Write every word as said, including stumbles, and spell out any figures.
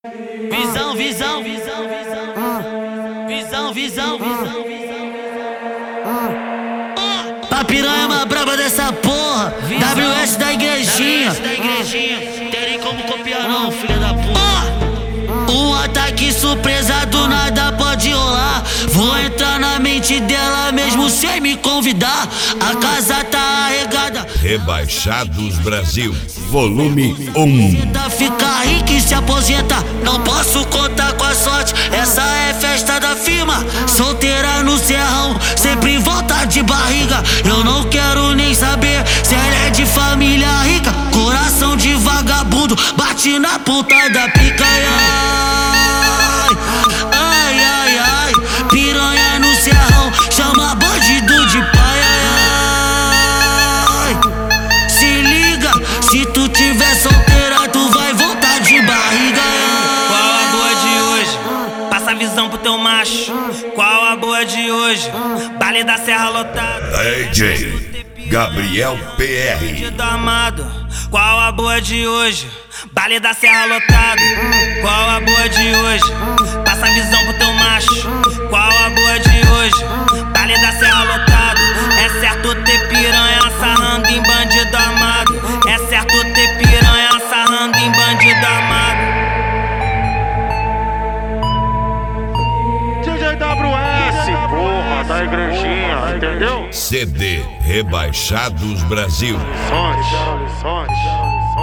Visão, visão, visão, visão. Visão, visão, visão, visão. A piranha mais braba dessa porra. W S da igrejinha. Tem nem como copiar não, filha da puta. Um ataque surpresa do nada pode rolar. Vou entrar na mente dela mesmo sem me convidar. A casa tá arregada. Rebaixados Brasil, volume um. Fica rica e se aposenta. Não posso contar com a sorte. Essa é festa da firma. Solteira no serrão, sempre em volta de barriga. Eu não quero nem saber se ela é de família rica. Coração de vagabundo bate na ponta da pica. Ai, ai, ai, piranha no serrão, chama bandido de pai. Ai, ai, se liga, se tu tiver solteira, tu vai voltar de barriga. Qual a boa de hoje? Passa a visão pro teu macho. Qual a boa de hoje? Baile da Serra lotado. D J Gabriel P R. Bandido armado. Qual a boa de hoje? Baile da Serra lotado. Qual a boa de hoje? Passa a visão pro teu macho. Qual a boa de hoje? Baile da Serra lotado. É certo ter piranha sarrando em bandido armado. É certo ter piranha sarrando em bandido armado. D J W S, porra, da igrejinha, entendeu? C D Rebaixados Brasil. Lições, lições.